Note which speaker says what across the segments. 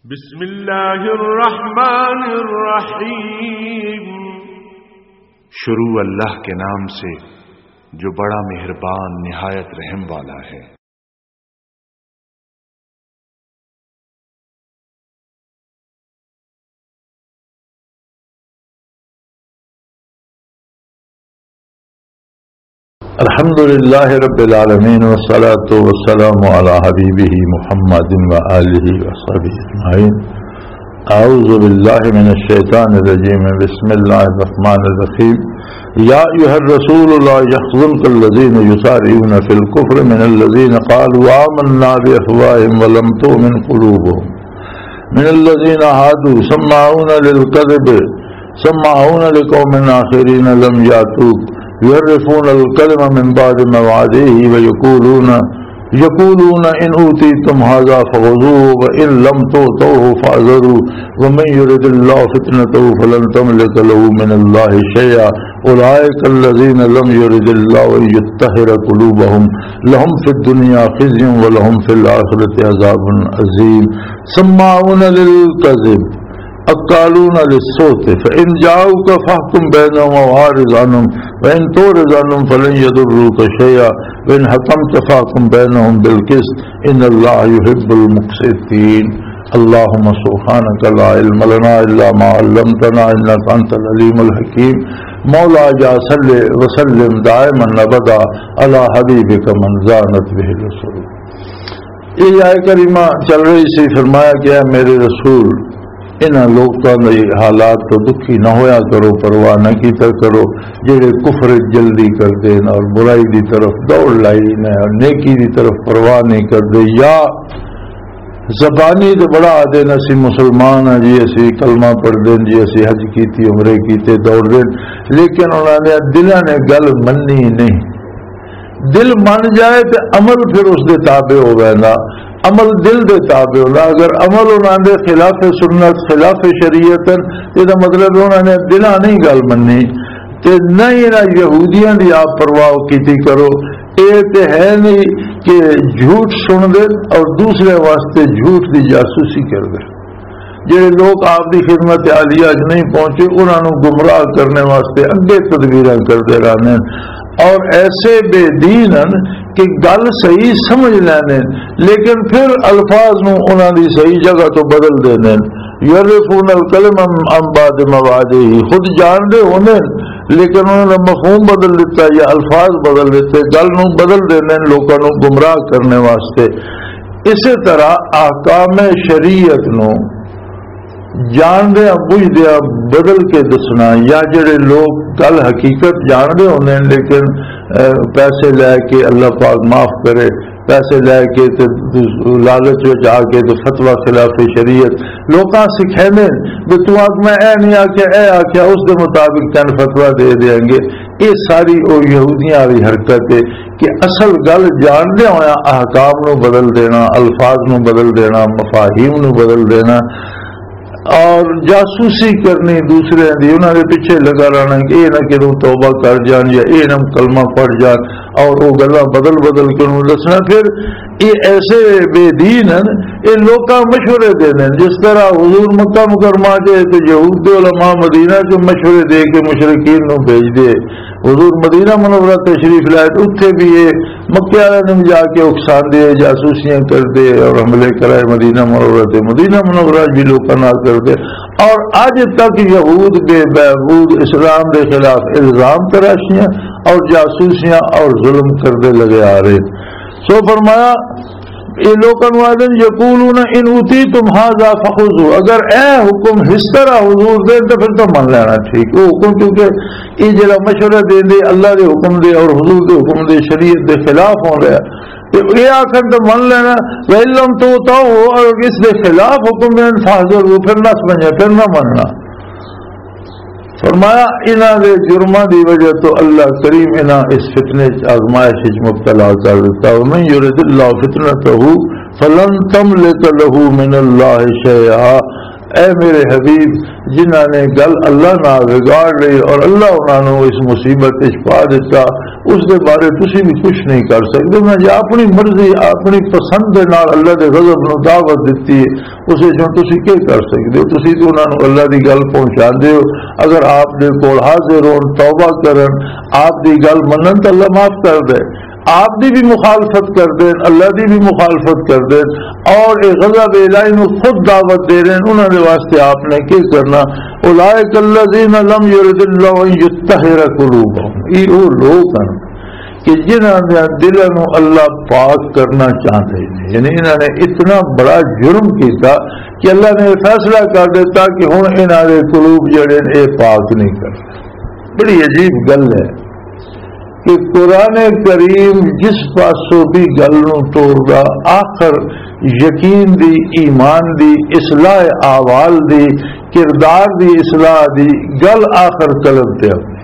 Speaker 1: بسم اللہ الرحمن الرحیم،
Speaker 2: شروع اللہ کے نام سے جو بڑا مہربان نہایت رحم والا ہے۔
Speaker 3: الحمدللہ رب العالمین والصلاة والسلام علی حبیبہ محمد وآلہ وصحبہ اجمعین۔ اعوذ باللہ من الشیطان الرجیم، بسم اللہ الرحمن الرحیم۔ یا ایھا الرسول لا یحزنک الذین یسارعون فی الکفر من الذین قالوا آمنا بافواہہم ولم تؤمن قلوبہم من الذین ھادوا سماعون للکذب سماعون لقوم آخرین لم یاتوک یعرفون الکلم من بعد مواعیدہ ویقولون ان اوتیتم ھذا فخذوہ وان لم تؤتوہ فاحذروا ومن یرد اللہ فتنتہ فلن تملک لہ من اللہ شیئا اولئک الذین لم یرد اللہ ان یطہر قلوبہم لہم فی الدنیا خزی ولہم فی الآخرۃ عذاب عظیم۔ سماعون للکذب اقالون للصوت فإن جاءوك فاحكم بينهم وأعرض عنهم وإن تعرض عنهم فلن يضروك شيئا وإن حكمت فاحكم بينهم بالقسط إن الله يحب المقسطين۔ اللهم سبحانك لا علم لنا إلا ما علمتنا إنك أنت العليم الحكيم۔ مولاي صل وسلم دائما أبدا على حبيبك من زانت به الرسول۔ یہ آیت کریمہ چل رہی سی، فرمایا کہ اے میرے رسول انہاں لوگاں دے حالات تو دکھی نہ ہویا کرو، پرواہ نہ کیتا کرو جڑے کفر جلدی کر دین اور برائی دی طرف دوڑ لائی نے اور نیکی دی طرف پرواہ نہیں کر دے، یا زبانی تے بڑا آدھے اسی مسلمان ہیں جی، اسی کلمہ پڑھ دین جی، اسی حج کیتی عمرے کیتے دوڑ دین، لیکن انہوں نے دلوں نے گل مننی نہیں۔ دل من جائے تو عمل پھر اس دے تابع ہو گئے، عمل دل دے تابع ہونا۔ اگر عمل انہوں نے خلاف سنت خلاف شریعت، یہ مطلب انہوں نے دلہ نہیں گل منی تے نہ ہی نہ یہودیاں دی آپ پرواہ کیتی کرو۔ یہ تے ہے نہیں کہ جھوٹ سن دے اور دوسرے واسطے جھوٹ دی جاسوسی کر دے۔ جہے لوگ آپ دی خدمت عالیہ اج نہیں پہنچے انہوں نے گمراہ کرنے واسطے اگے تدبیراں کرتے رہنے، اور ایسے بے دین کہ گل صحیح سمجھ لینے لیکن پھر الفاظ نو انہوں دی صحیح جگہ تو بدل دینے۔ یعرفون الکلم من بعد مواعیدہ، خود جان دے ہونے لیکن انہوں نے مفہوم بدل دیتا یا الفاظ بدل دیتے، گل نو بدل دینے لوگوں نو گمراہ کرنے واسطے۔ اسی طرح احکام شریعت نو جان دیا بجھ دیا بدل کے دسنا، یا جڑے لوگ گل حقیقت جان دے ہونے لیکن پیسے لے کے اللہ پاک معاف کرے، پیسے لے کے لالچ وچ آ کے تو فتویٰ خلاف شریعت لوکاں سکھینے بھی تو آگ میں اے نہیں آکھیا اے آکھیا اس دے مطابق تین فتویٰ دے دیں گے۔ یہ ساری او یہودیاں والی حرکت ہے کہ اصل گل جان دے ہویا احکام نو بدل دینا، الفاظ نو بدل دینا، مفاہیم نو بدل دینا اور جاسوسی کرنی دوسرے دی، انہوں نے پیچھے لگا رہنا کہ یہ نہ کہ توبہ کر جان یا یہ نہ کلمہ پڑھ جان اور وہ گلا بدل بدل کے انہوں دسنا۔ پھر یہ ایسے بے دین ہیں، یہ لوکاں مشورے دینے جس طرح حضور مکہ مکرمہ کے تو یہود علماء مدینہ کے مشورے دے کے مشرکین نو بھیج دے، حضور مدینہ منورہ تشریف لائے اتنے بھی یہ مکے والے نے جا کے اکسان دے، جاسوسیاں کر دے اور حملے کرائے مدینہ منورہ تے مدینہ منورہ بھی لوکاں نال کر دے، اور آج تک یہود بے بہبود اسلام کے خلاف الزام تراشیاں اور جاسوسیاں اور ظلم کردے لگے آ رہے۔ سو فرمایا یہ لوگوں آدن یقولون ان اوتیتم ھذا فخذوہ، اگر اے حکم اس طرح حضور دے تو پھر تو من لینا ٹھیک وہ حکم، کیونکہ یہ جڑا مشورہ دے دے اللہ دے حکم دے اور حضور دے حکم دے شریعت دے خلاف ہو رہا ہے، یہ آخر تو من لینا۔ وَإِلَّمْ تُؤْتَوْهُ، اور اس دے خلاف حکم دین فاحذروا، پھر نہ سمجھے پھر نہ مننا۔ فرمایا انہاں دے جرماں دی وجہ تو اللہ کریم انہاں اس فتنے آزمائش مبتلا کر دیتا۔ ومن یرد اللہ فتنتہ فلن تملک لہ من اللہ شیئا، اے میرے حبیب جنہاں نے گل اللہ نال بگاڑ لئی اور اللہ انہاں نوں اس مصیبت وچ پا دیتا، اس دے بارے تسی بھی کچھ نہیں کر سکتے۔ میں جی اپنی مرضی اپنی پسند دے نال اللہ دے غضب نوں دعوت دتی ہے، اسے جو تسی کی کر سکتے ہو؟ تسی تو انہاں نوں اللہ دی گل پہنچاندے ہو۔ اگر آپ دے کول حاضر ہون، توبہ کرن، آپ دی گل منن تے اللہ معاف کر دے۔ آپ دی بھی مخالفت کر دیں، اللہ دی بھی مخالفت کر دیں اور ایک غضب الہی میں خود دعوت دے رہے ہیں، انہوں نے واسطے آپ نے کیا کرنا؟ اولئک الذین لم یرد اللہ ان یطہر قلوبہم، یہ وہ لوگ ہیں کہ جنہوں نے دلوں کو اللہ پاک کرنا چاہتے ہیں، یعنی انہوں نے اتنا بڑا جرم کیتا کہ اللہ نے فیصلہ کر دیتا کہ ہن انہاں دے قلوب جڑے اے پاک نہیں کرتے۔ بڑی عجیب گل ہے کہ قرآن کریم جس پاسوں بھی گل نو توڑدا، آخر یقین دی، ایمان دی، اصلاح احوال دی، کردار دی اصلاح دی گل آخر قلب تے آتی۔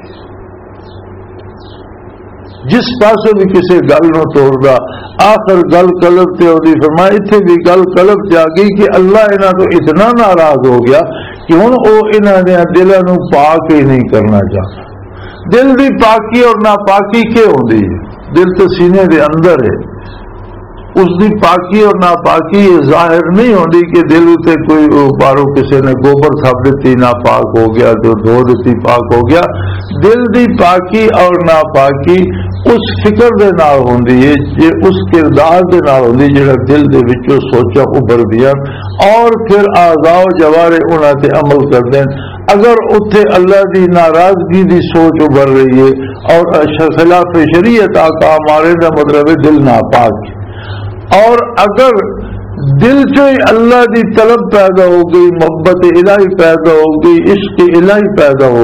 Speaker 3: جس پاسوں بھی کسی گل نو توڑدا، آخر گل قلب تے آتی۔ فرمایا اتنے بھی گل قلب تے آ گئی کہ اللہ انہاں تو اتنا ناراض ہو گیا کہ ہن او انہاں دے دلاں نو پاک ہی نہیں کرنا چاہتا۔ دل دی پاکی اور ناپاکی کیا ہوندی ہے؟ دل تو سینے دے اندر ہے، اس دی پاکی اور ناپاکی یہ ظاہر نہیں ہوندی کہ دل تے کوئی بارو کسی نے گوبر تھپ دیتی ناپاک ہو گیا، جو دھو دیتی پاک ہو گیا۔ دل دی پاکی اور ناپاکی اس فکر دے نال ہوندی ہے، یہ اس کردار دے نال ہوندی جڑا دل دے وچوں سوچا ابھر دیا اور پھر اعضاء و جوارح انہاں تے عمل کر دیں۔ اگر اتھے اللہ دی ناراضگی دی سوچ ابھر رہی ہے اور خلاف شریعت آقا ہمارے دا مطلب ہے دل ناپاک ہے، اور اگر دل سے اللہ دی طلب پیدا ہو گئی، محبت الہی پیدا ہو گئی، عشق الہی پیدا ہو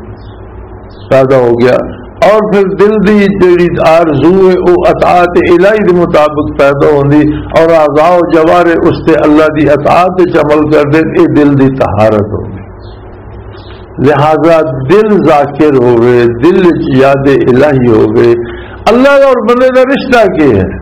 Speaker 3: گیا اور پھر دل دی جڑی آرزو ہے وہ اطاعت الہی دے مطابق پیدا ہوندی اور اعضاء و جوارح اس تے اللہ دی اطاعت وچ عمل کر دے، یہ دل دی طہارت ہوگی۔ لہذا دل ذاکر ہو گئے، دل یاد الہی ہو گئے۔ اللہ اور بندے کا رشتہ کیا ہے؟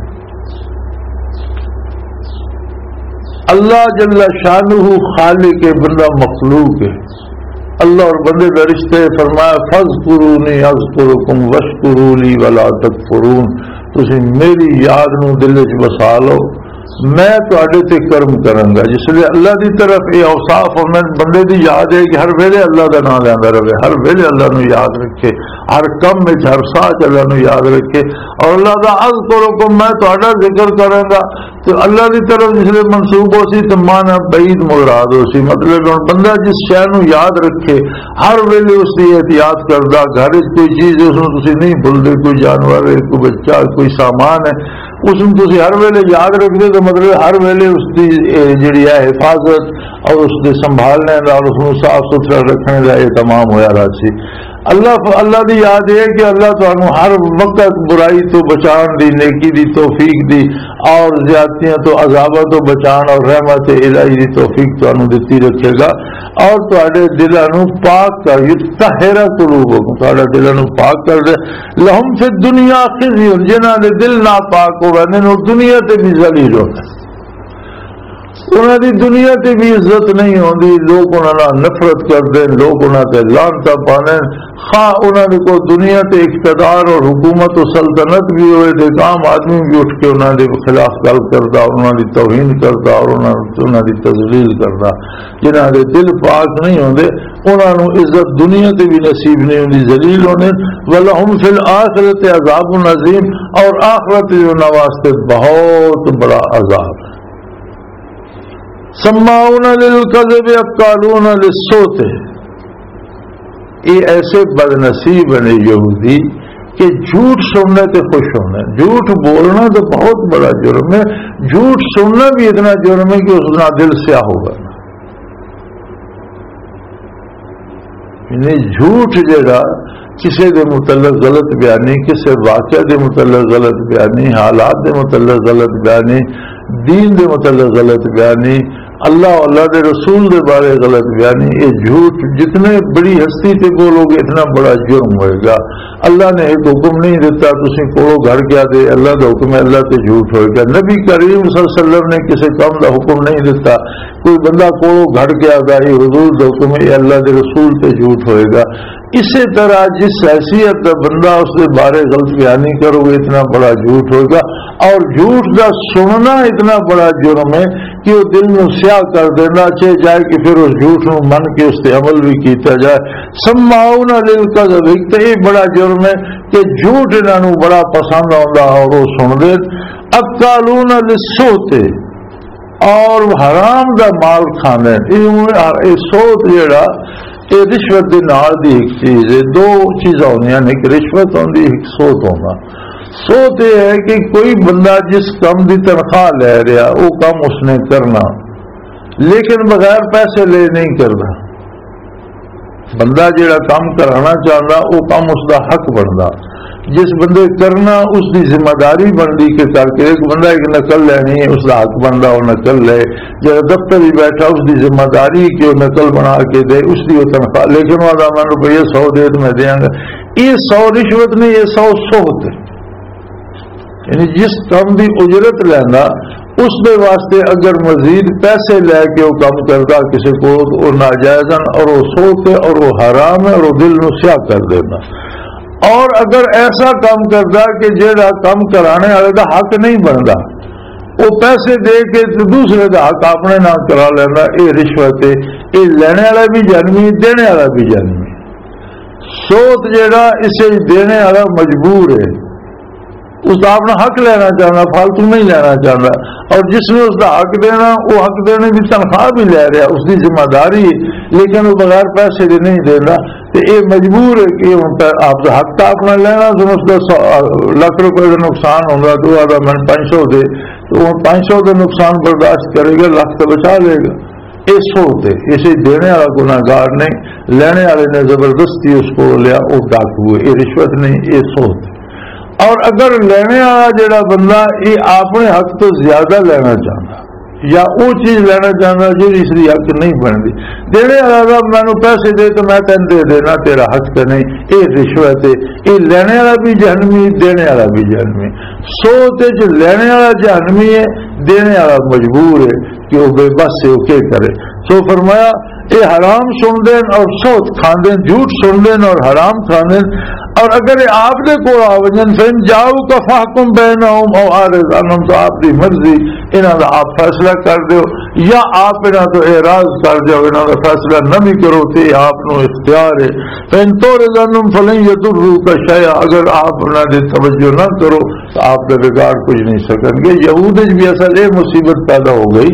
Speaker 3: اللہ جل شانہ خالق ہے، بندہ مخلوق ہے۔ اللہ اور بندے کا رشتہ ہے، فرمایا فاذکرونی اذکرکم واشکروا لی ولا تکفرون، تسی میری یاد نو دل وچ بسا لو، میں تواڈے تے کرم کروں گا۔ جس لیے اللہ دی طرف یہ اوصاف اور بندے دی یاد ہے کہ ہر ویلے اللہ دا نام لینا رہے، ہر ویلے اللہ نو یاد رکھے، ہر کم میں ہر ساتھ اللہ نو یاد رکھے، اور اللہ دا اذکرکم میں تواڈا ذکر کروں گا۔ تو اللہ دی طرف جس لیے منسوب ہو سی تو مانا بعید مراد ہو سی، مطلب بندہ جس شے نو یاد رکھے، ہر ویلے اس کی احتیاط کردا، گھر کوئی چیز ہے اس نو تسی نہیں بھولدے، کوئی جانور ہے، کوئی بچہ، کوئی سامان ہے، اس نو تسی ہر ویلے یاد رکھدے، تو مطلب ہر ویلے اس کی جڑی ہے حفاظت اور اس کے سنبھالنے اور اس کو صاف ستھرا رکھنے کا اہتمام ہوا رہا سی۔ اللہ دی یاد ہے کہ اللہ تانوں ہر وقت برائی تو بچان دی، نیکی دی توفیق دی، اور زیادتیاں تو عذابہ تو بچان اور رحمت الہی دی توفیق تانوں دتی رکھے گا، اور تواڈے دلاں نوں پاک کر یطہر قلوبکم، تواڈے دلاں نوں پاک کر دے۔ لہم فی الدنیا خزی، جنہاں دے دل ناپاک ہو گئے انہاں دنیا تے بھی ذلیل ہو گئے، انہاں دی دنیا تے بھی عزت نہیں ہوندی، لوگ انہاں نال نفرت کردے، لوگ انہاں تے لعنت پانے، خواہ انہاں کو دنیا تے اقتدار اور حکومت و سلطنت بھی ہوئے تے عام آدمی بھی اٹھ کے انہاں دے خلاف گل کردا اور انہاں دی توہین کردا اور انہاں دی تذلیل کردا۔ جنہاں دے دل پاک نہیں ہوندے انہاں نوں عزت دنیا تے بھی نصیب نہیں ہوندی، ذلیل ہونے۔ وَلَهُمْ فِي الْآخِرَةِ عَذَابٌ عَظِيمٌ، اور آخرت انہاں واسطے بہت بڑا عذاب ہے۔ سماعون للکذب اکالون للسحت، یہ ایسے بد نصیب ہیں یہودی کہ جھوٹ سننے سے خوش ہونا ہے۔ جھوٹ بولنا تو بہت بڑا جرم ہے، جھوٹ سننا بھی اتنا جرم ہے کہ اس کا دل سیاہ ہوگا۔ یعنی جھوٹ جگہ کسی دے متعلق غلط بیانی، کسی واقعہ دے متعلق غلط بیانی، حالات دے متعلق غلط بیانی، دین دے متعلق غلط بیانی، اللہ اللہ دے رسول دے بارے غلط بیانی، یہ جھوٹ جتنے بڑی ہستی تے بولو گے اتنا بڑا جرم ہوئے گا۔ اللہ نے ایک حکم نہیں دیتا تسی کوڑو گھر کیا دے، اللہ دا حکم ہے، اللہ تے جھوٹ ہوئے گا۔ نبی کریم صلی اللہ علیہ وسلم نے کسی کام دا حکم نہیں دیتا، کوئی بندہ کوڑو گھر کیا دا، یہ حضور دا حکم ہے، اللہ دے رسول تے جھوٹ ہوئے گا۔ اسی طرح جس حیثیت کا بندہ اس کے بارے غلط بیانی کرو گے اتنا بڑا جھوٹ ہوگا، اور جھوٹ کا سننا اتنا بڑا جرم ہے کہ وہ دل میں سیاہ کر دینا چاہے جائے کہ پھر اس جھوٹ میں من کے اس پہ عمل بھی کیتا جائے۔ سماؤن للکذب، ایک تو یہ بڑا جرم ہے کہ جھوٹ انہوں بڑا پسند آتا اور وہ سن دے۔ اکالون للسحت، اور حرام دا مال کھانے، یہ سوت جڑا یہ رشوت دے نال دی ایک چیز ہے۔ دو چیزاں ہوندی ہیں، ایک رشوت ہوندی، ایک سوت ہونا۔ سوت یہ ہے کہ کوئی بندہ جس کام دی تنخواہ لے رہا وہ کام اس نے کرنا لیکن بغیر پیسے لے نہیں کرنا۔ بندہ جڑا کام کرانا چاہتا وہ کام اس دا حق بنتا، جس بندے کرنا اس دی ذمہ داری بنتی کہ کر کے ایک بندہ ایک نقل لینی ہے اس دا حق بنتا وہ نقل لے، جب دفتر ہی بیٹھا اس دی ذمہ داری کہ وہ نقل بنا کے دے، اس دی وہ تنخواہ، لیکن وہ میں روپیے 100 دے تو میں دیا گا، یہ 100 رشوت نہیں، یہ 100 سوت ہے۔ یعنی جس کام دی اجرت لینا اس دے واسطے اگر مزید پیسے لے کے وہ کام کرتا کسی کو وہ ناجائز اور وہ سوت ہے اور وہ حرام ہے اور وہ دل نو سیاہ کر دینا۔ اور اگر ایسا کام کرتا کہ جہاں کام کرانے والے کا حق نہیں بنتا، وہ پیسے دے کے دوسرے کا حق اپنے نام کرا لینا، یہ رشوت ہے۔ یہ لینے والا بھی جانوی، دینے والا بھی جانوی۔ سوت جہاں اسے دینے والا مجبور ہے، اس کا اپنا حق لینا چاہنا، فالتو نہیں لینا چاہتا، اور جس نے اس کا حق دینا وہ حق دینے کی تنخواہ بھی لے رہا، اس کی ذمہ داری، لیکن وہ بغیر پیسے دے نہیں دینا، تو یہ مجبور ہے کہ آپ کا حق تو اپنا لینا، تو اس کا لاکھ روپے کا نقصان ہوگا، 2 من 500 دے تو وہ 500 کا نقصان برداشت کرے گا، لاکھ تو بچا لے گا۔ یہ سوت ہے، اسے دینے والا گناہگار نہیں، لینے والے نے زبردستی اس کو لیا، وہ ڈاکو ہے، یہ رشوت نہیں، یہ سوت ہے۔ اور اگر لینے والا جڑا بندہ یہ اپنے حق تو زیادہ لینا چاہتا یا وہ چیز لینا چاہتا جی اس کی حق نہیں بنتی، دینے والا مینو پیسے دے تو میں تین دے دینا، تیرا حق تو نہیں، یہ رشوت ہے۔ یہ لینے والا بھی جہنمی، دینے والا بھی جہنمی۔ سوت جو لینے والا جہنمی ہے، دینے والا مجبور ہے کہ وہ بے بس سے وہ کیا کرے۔ تو فرمایا یہ حرام سن دین اور سوت کھان دین، جھوٹ سن دین اور حرام کھان دین۔ اور اگر آپ دے کو آوجن فین جاؤ کا فحکم بینہم او عارض عنہم، تو آپ کی مرضی انہاں دا آپ فیصلہ کر دیو یا آپ انہاں تو اعراض کر دیو، انہاں دا فیصلہ نہ بھی کرو تے آپ نو اختیار ہے۔ فین تورض عنہم فلن یضروک شیئا، اگر آپ انہاں دی توجہ نہ کرو تو آپ کا بگاڑ کچھ نہیں سکیں گے۔ یہود بھی اصل یہ مصیبت پیدا ہو گئی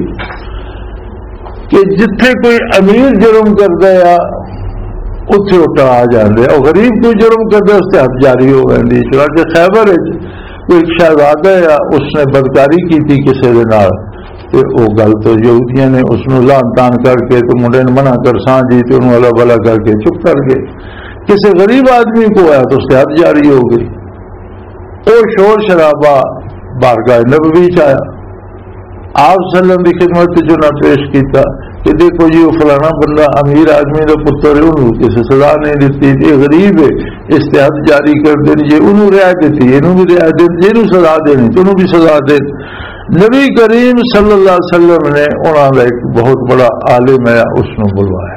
Speaker 3: کہ جتھے کوئی امیر جرم کرتا ہے اتنے اٹھا آ جاتے، اور غریب کوئی جرم کرتا اس سے حد جاری ہو گئی۔ چنانچہ خیبر کوئی ایک شہزادہ ہے، اس نے بدکاری کی تھی کسی دے نال، تے وہ گل تو یہودیاں نے اس نو لان تان کر کے تو منڈے نے منع کر سان جی تو انہوں اللہ بلا کر کے چپ کر گئے۔ کسی غریب آدمی کو آیا تو اس سے حد جاری ہو گئی۔ وہ شور شرابہ بارگاہ نبوی چایا، آپ صلی اللہ علیہ وسلم کی خدمت جو نہ پیش کیتا کہ دیکھو جی وہ فلانا بندہ امیر آدمی کا پتر ہے، انہوں کسی سزا نہیں دیتی، یہ غریب ہے استحد جاری کر دینی، جی انہوں رعایت دیتی، انہوں بھی رعایت دینی، جی انہوں سزا دینی تو انہوں بھی سزا دینی۔ نبی کریم صلی اللہ علیہ وسلم نے انہوں نے ایک بہت بڑا عالم ہے اس نے بلوایا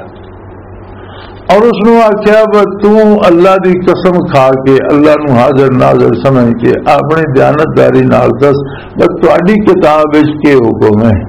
Speaker 3: اور اس نے آخیا تو اللہ دی قسم کھا کے اللہ نو حاضر ناظر سمجھ کے اپنی دیانتداری نال دس تہاڈی کتاب وچ کے حکم ہے۔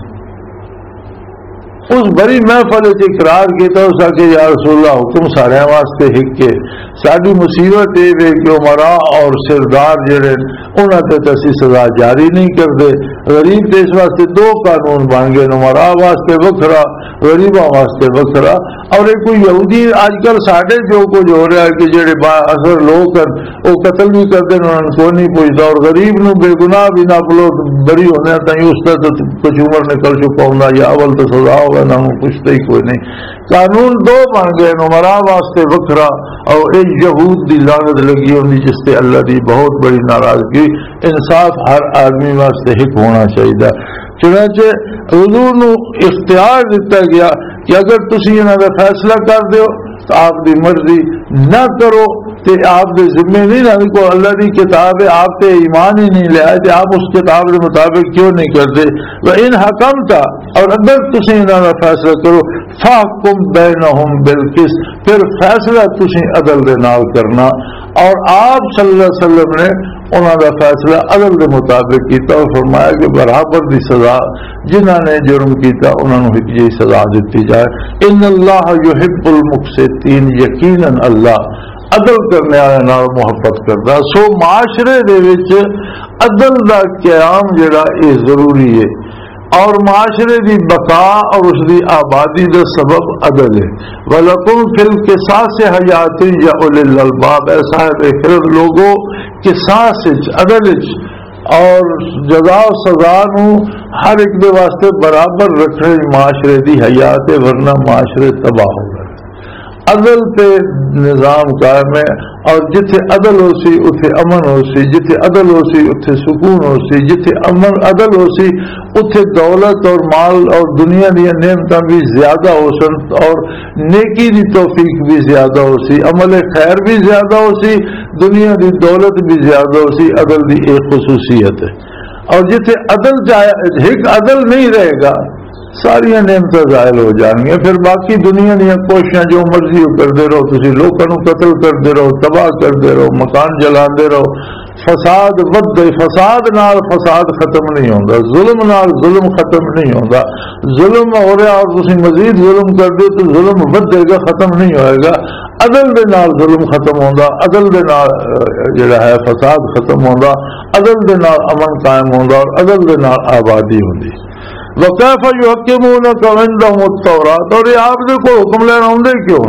Speaker 3: اس بڑی محفل اقرار کیا، اس آ کے یا رسول اللہ حکم سارے واسطے ایک کے، ساری مصیبت یہ ہے کہ عمرا اور سردار جڑے انہوں تے اسی سزا جاری نہیں کرتے۔ غریب تے اس واسطے 2 قانون بن گئے، عمرا واسطے وکھرا، غریباں واسطے وکھرا۔ اور ایک کوئی یہودی آج کل ساڈے جو کچھ ہو رہا ہے کہ جڑے با اثر لوگ وہ قتل بھی کرتے ہیں، انہوں نے کوئی نہیں پوچھتا، اور غریب نو بے گناہ بھی نہ پلو بری ہونے تھی اس طرح کچھ عمر نکل چکا ہوں یا اول تو سزا ہوگا نہ پوچھتا ہی کوئی نہیں۔ قانون 2 بن گئے، عمرا واسطے وکھرا اور ایک یہود دی لعنت لگی ہوندی جس سے اللہ دی بہت بڑی ناراضگی۔ انصاف ہر آدمی واسطے ایک ہونا چاہیے۔ چنانچہ حضور نو اختیار دیتا گیا کہ اگر تسی انہاں دا فیصلہ کر دیو تو آپ دی مرضی، نہ کرو تے آپ دے ذمے نہیں نہ کو اللہ دی کتاب ہے آپ تے ایمان ہی نہیں لے آئے تے آپ اس کتاب کے مطابق کیوں نہیں کرتے؟ وَإِنْ حَكَمْتَ، اور اگر تسی انہاں دا فیصلہ کرو فَحْكُمْ بَيْنَهُمْ بِالْقِسْطِ، پھر فیصلہ تسی عدل دے نال کرنا۔ اور آپ صلی اللہ علیہ وسلم نے انہاں دا فیصلہ عدل دے مطابق کیتا اور فرمایا کہ برابر دی سزا جنہاں نے جرم کیتا انہاں نوں یہی سزا دتی جائے۔ ان اللہ یحب المقسطین، یقیناً اللہ عدل کرنے والے نال محبت کردا۔ سو معاشرے دے وچ عدل دا قیام جڑا یہ ضروری ہے، اور معاشرے دی بقا اور اس دی آبادی دا سبب عدل ہے۔ وَلَكُمْ فِي الْقِصَاصِ حَیَاتٌ یَا أُولِي الْأَلْبَابِ، اے صاحب خرد لوگو قصاص عدل اور جزا و سزا نو ہر ایک دے واسطے برابر رکھنے معاشرے دی حیات، ورنہ معاشرے تباہ ہو گئے۔ عدل پہ نظام قائم ہے، اور جتھے عدل ہو سی اتھے امن ہو سی، جتھے عدل ہو سی اتھے سکون ہو سی، جتھے امن عدل ہو سی اتھے دولت اور مال اور دنیا دی نعمتاں بھی زیادہ ہو سن، اور نیکی دی توفیق بھی زیادہ ہو سی، عمل خیر بھی زیادہ ہو سی، دنیا دی دولت بھی زیادہ ہو سی۔ عدل دی ایک خصوصیت ہے، اور جتھے عدل ایک عدل نہیں رہے گا ساری نعمتیں ظاہر ہو جان گی، پھر باقی دنیا دیا کوششاں جو مرضی کرتے رہو، تسی لوگوں قتل کرتے رہو، تباہ کرتے رہو، مکان جلاندے رہو، فساد ود فساد نال فساد ختم نہیں ہوتا، ظلم نال ظلم ختم نہیں ہوتا، ظلم ہو رہا اور تسی مزید ظلم کر دو تو ظلم ودے گا، ختم نہیں ہوئے گا۔ عدل دے نال ظلم ختم ہوتا، عدل دے نال جڑا ہے فساد ختم ہوتا، عدل دے نال امن قائم ہوتا، اور عدل دے نال آبادی ہوتی۔ وَكَيْفَ يُحَكِّمُونَكَ وَعِندَهُمُ التَّوْرَاةُ، اور یہ آپ کو حکم لینا ہوندے کیوں؟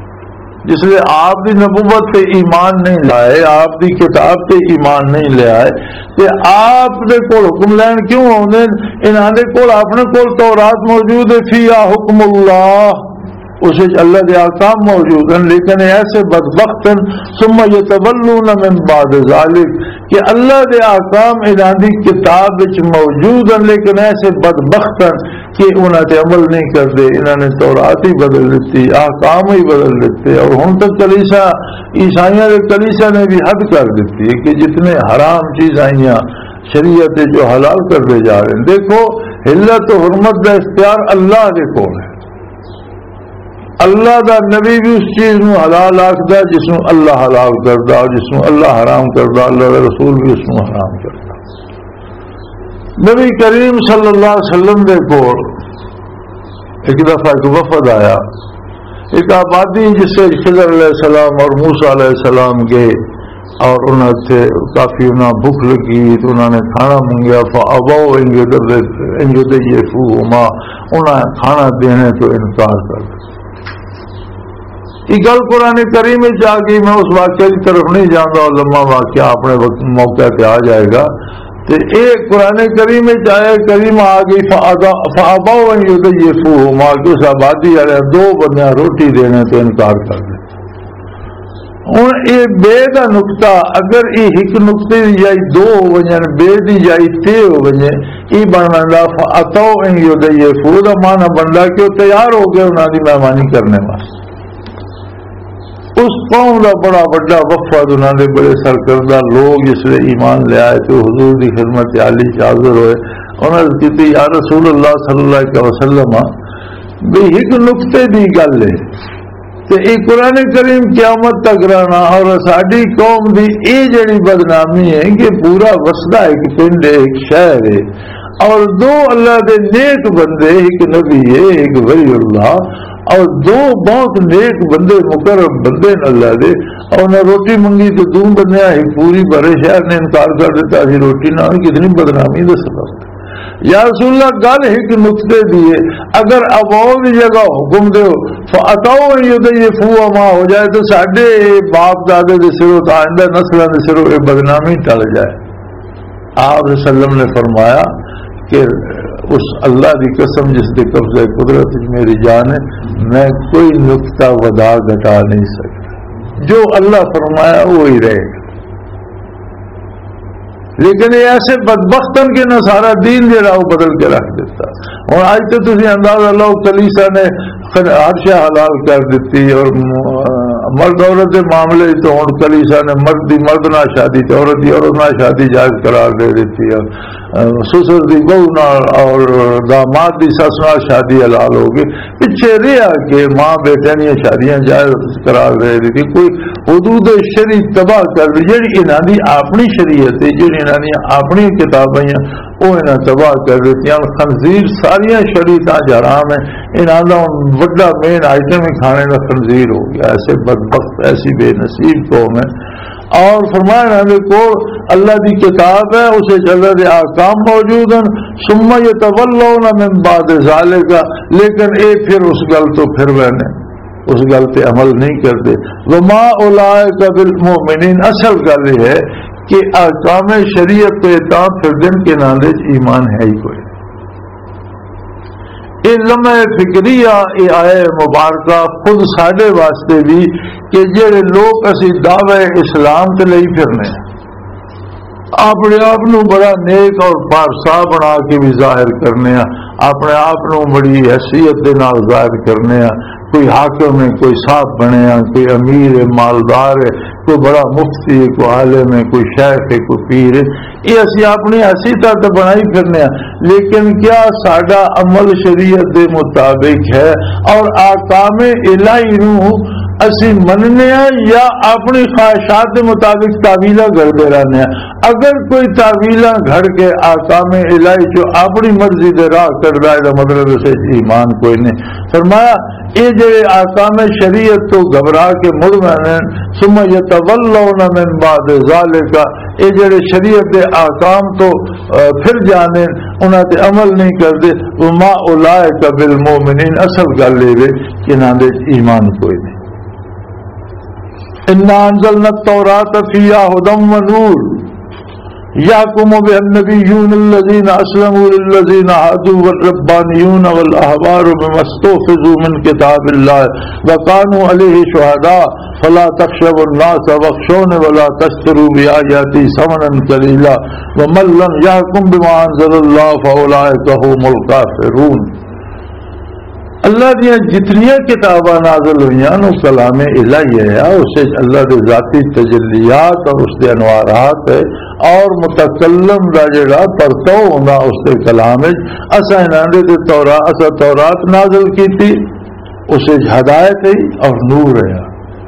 Speaker 3: جس لیے آپ دی نبوت پہ ایمان نہیں لائے، آپ دی کتاب پہ ایمان نہیں لے آئے، کہ آپ دے کول حکم لین کیوں ہوندے؟ انہاں دے کول اپنے کول تورات موجود ہے، فیہا حکم اللہ، اس اللہ کے احکام موجود ہیں، لیکن ایسے بدبخت ثم یتولون من بعد ذلک کہ اللہ کے احکام انہاں دی کتاب وچ موجود ہیں، لیکن ایسے بدبخت کہ انہاں تے عمل نہیں کرتے، انہاں نے تورات ہی بدل دیتی، احکام ہی بدل دیتے، اور ہن تک کلیسا عیسائیاں کے کلیسا نے بھی حد کر دیتی ہے کہ جتنے حرام چیز آئیاں شریعت جو حلال کرتے جا رہے ہیں۔ دیکھو حلت و حرمت کا اختیار اللہ کے کول ہے، اللہ دا نبی بھی اس چیز نو حلال آکھدا جس نو اللہ حلال کردا، اور جس نو اللہ حرام کردا اللہ دا رسول بھی اس نو حرام کردا۔ نبی کریم صلی اللہ علیہ وسلم دے کول ایک دفعہ ایک وفد آیا، ایک آبادی جس سے خضر علیہ السلام اور موسیٰ علیہ السلام گئے، اور انہوں سے کافی بھوک لگی تو انہوں نے کھانا منگیا، فَأَبَوْا أَن يُضَيِّفُوهُمَا، انہیں کھانا دینے تو انکار کر دیا۔ یہ گل قرآن کریم میں جا گئی، میں اس واقعہ کی طرف نہیں جانتا، اور لمبا واقعہ اپنے موقع پہ آ جائے گا، تو ایک قرآن کریم میں چاہے کریم آ گئی فَأَبَوْا أَن يُضَيِّفُوهُمَا، کہ اس آبادی والے دو بندیاں روٹی دینے تو انکار کر دیا۔ ہوں یہ بے کا نقطہ اگر یہ ایک نقطے کی جائی دو ہو وجن، بے کی جائی تے ہو وجے، یہ بن بنتا فَأَتَوْا أَن يُضَيِّفُوهُ، دا معنی بنتا کہ وہ تیار ہو گئے انہوں کی مہمانی کرنے واسطے۔ اس قوم کا بڑا بڑا وفد، انہوں نے بڑے سرکردہ لوگ جس نے ایمان لے آئے تو حضور کی خدمت عالی حاضر ہوئے، انہوں نے کہتے یا رسول اللہ صلی اللہ علیہ وسلم بھی ایک نقطے کی گل ہے کہ یہ قرآن کریم قیامت تک رہنا، اور ساری قوم کی یہ جڑی بدنامی ہے کہ پورا وسدا ایک پنڈ ہے، ایک شہر ہے، اور دو اللہ کے نیک بندے، ایک نبی ہے ایک ولی اللہ، اور دو بہت نیک بندے مقرب بندے اللہ دے، اور انہیں روٹی منگی تو دوں بندے ہی پوری بڑے شہر نے انکار کر دیتا، اسی روٹی نہ کتنی بدنامی دے سبب۔ یا رسول اللہ گل ایک نقطے دیے، اگر اباؤ کی جگہ حکم دو فَأَتَوْا أَن يُضَيِّفُوهُمَا ہو جائے تو ساڈے باپ دادے دے سروں تو آئندہ نسلوں دے سروں یہ بدنامی ٹل جائے۔ آپ صلی اللہ علیہ وسلم نے فرمایا کہ اس اللہ کی قسم جس کے قبضہ قدرت میری جان ہے، میں کوئی نقطہ ودا گھٹا نہیں سکتا، جو اللہ فرمایا وہی رہے گا۔ لیکن یہ ایسے بدبختن کے نہ سارا دین جڑا وہ بدل کے رکھ دیتا. اور آج تو تسی اندازہ لو کلیسا نے ہر شے حلال کر دیتی اور مرد عورت کے معاملے تو ہوں کلیسا نے مرد دی مرد نہ شادی تے عورت دی عورت نہ شادی جائز قرار دے دیتی ہے. سسر دی بہو نال اور داماد دی سس نال شادی حلال ہو گئی. پیچھے رہا کہ ماں بیٹے دیا شادیاں جائز قرار دے دیتی. کوئی حدود شریع تباہ کر دی جڑی انہاں دی اپنی شریعت ہے جڑی انہاں دی اپنی کتابیں ہیں وہ انہاں تباہ کر دیتی. خنزیر ساریاں شریعتاں حرام ہیں. انہاں دا بڑا مین آئٹم کھانے کا خنزیر ہو گیا. ایسے بدبخت ایسی بے نصیب قوم ہے. اور فرمایا کو اللہ دی کتاب ہے اسے اللہ دے احکام موجود ہیں. ثم یتولون من بعد ذالک لیکن اے پھر اس گل تو پھر وینے اس گل پہ عمل نہیں کرتے. وما اولئک بالمؤمنین اصل گل یہ ہے کہ احکام شریعت پہ اطاعت پھر دن کے ناندے ایمان ہے ہی کوئی. یہ لمحہ فکریہ یہ آئے مبارکہ خود ساڈے واسطے بھی کہ جڑے لوگ اسی دعوے اسلام تے لئی پھرنے اپنے آپ بڑا نیک اور پارسا بنا کے بھی ظاہر کرنے اپنے آپ بڑی حیثیت دے نال ظاہر کرنے کوئی حاکم ہے کوئی صاحب بنے کوئی امیر ہے مالدار ہے کوئی بڑا مفتی ہے کوئی عالم ہے کوئی شیخ ہے کوئی پیر ہے. یہ اسی اپنی حیثیت تو بنائی پھرنے لیکن کیا ساڈا عمل شریعت دے مطابق ہے اور احکام الہی نو اسی مننے یا اپنی خواہشات کے مطابق تعویلہ گھڑتے رہنے. اگر کوئی تعویلہ گھڑ کے احکام الہی جو اپنی مرضی دے راہ کر رہا ہے مطلب اسے ایمان کوئی نہیں. فرمایا یہ جڑے احکام شریعت تو گھبرا کے مڑ میں ثم یتولون من بعد ذالک یہ جڑے شریعت دے احکام تو پھر جانے انہاں تے عمل نہیں کرتے. وما اولئک بالمؤمنین اصل گل یہ کہ انہاں دے ایمان کوئی نہیں. انا انزلنا التوراۃ فیہا ھدی ونور یحکم بها النبیون الذین اسلموا للذین هادوا والربانیون والاحبار بما استحفظوا من کتاب اللہ وکانوا علیہ شہداء فلا تخشوا الناس واخشونی ولا تشتروا بآیاتی ثمنا قلیلا ومن لم یحکم بما انزل اللہ فاولئک هم الکافرون. اللہ دیا جتنی کتاباں نازل ہوئی ہیں وہ کلام الہی ہے. اسے اللہ کے ذاتی تجلیات اور اس کے انوارات ہے اور متکلم کا جڑا پرتو ہونا اس کے کلام اسا تورات نازل کی تھی اسے ہدایت ہے اور نور ہے.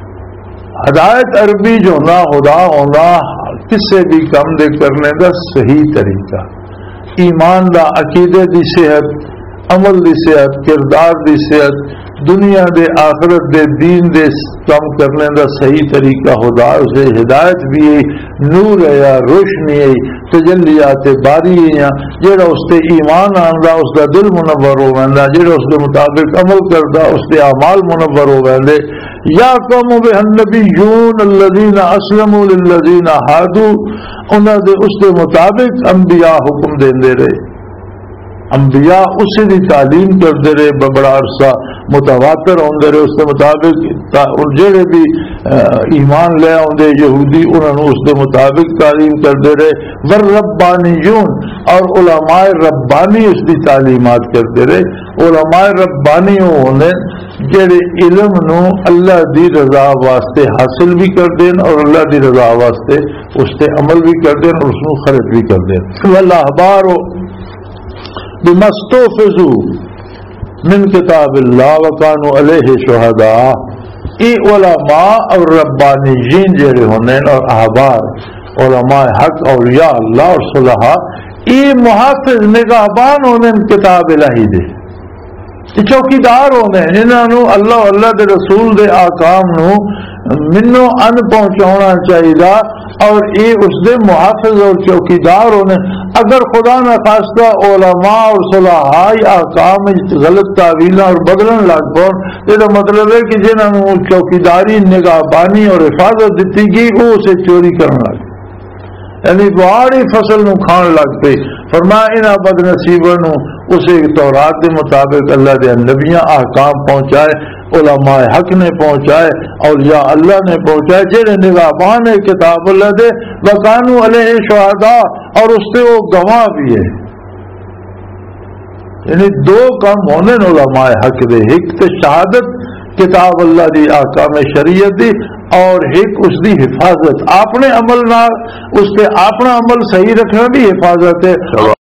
Speaker 3: ہدایت عربی جو نہ خدا ہونا کسی بھی کام دے کرنے کا صحیح طریقہ ایمان دا عقیدے دی صحت عمل دی صحت کردار دی صحت دنیا دے آخرت دے دین دے کام کرنے دا صحیح طریقہ خدا اسے ہدایت بھی ہے نور ہے یا روشنی ہے تجلیات باری ہے جڑا اس تے ایمان آندا اس دا دل منور ہو ویندا جڑا اس دے مطابق عمل کردا اس دے اعمال منور ہو ویندے. یا قوم بہ النبیون الذین اسلموا للذین ہادوا انہاں دے اس دے مطابق انبیاء حکم دیندے رہے. انبیاء اسی دی تعلیم کرتے رہے بڑا عرصہ متواتر ہوندے رہے اس کے مطابق جڑے بھی ایمان لے آندے یہودی انہوں نے اس کے مطابق تعلیم کرتے رہے. والربانیون اور علماء ربانی اس کی تعلیمات کرتے رہے. علماء ربانی ہونے جڑے علم نو اللہ دی رضا واسطے حاصل بھی کر دین اور اللہ دی رضا واسطے اس تے عمل بھی کر دین اور اس کو خرچ بھی کر دین. والاحبار بما استحفظوا من کتاب اللہ وکانوا علیہ شہداء. یہ علماء اور ربانیین جڑے ہونے اور احبار علماء حق اولیاء اللہ اور صلحاء یہ محافظ نگہبان ہونے کتاب الہی دے چوکیدار ہونے جنہوں اللہ اللہ دے رسول دے آکام نو منو ان پہنچانا چاہیے اور یہ اس دے محافظ اور چوکیدار ہونے. اگر خدا نہ خواستہ علماء اور صلحاء آکام غلط تعویلہ اور بدلن لگ پڑ یہ مطلب ہے کہ جنہوں چوکیداری نگہبانی اور حفاظت دیتی گئی وہ اسے چوری کرنے لگ یعنی بڑی فصل نو کھان لگ پے. فرمایا انہاں بد نصیباں نو اسے تورات کے مطابق اللہ دے نبیاں احکام پہنچائے علماء حق نے پہنچائے، اولیاء اللہ نے پہنچائے، جڑے نگہبان کتاب اللہ دے وکانو علیہ شہداء، اور اس سے وہ گواہ بھی ہے۔ یعنی دو کام ہونے علماء حق دے، ایک تے شہادت کتاب اللہ دی احکام شریعت دی، اور ایک اس دی حفاظت، اپنے عمل نہ اس سے اپنا عمل صحیح رکھنا بھی حفاظت ہے۔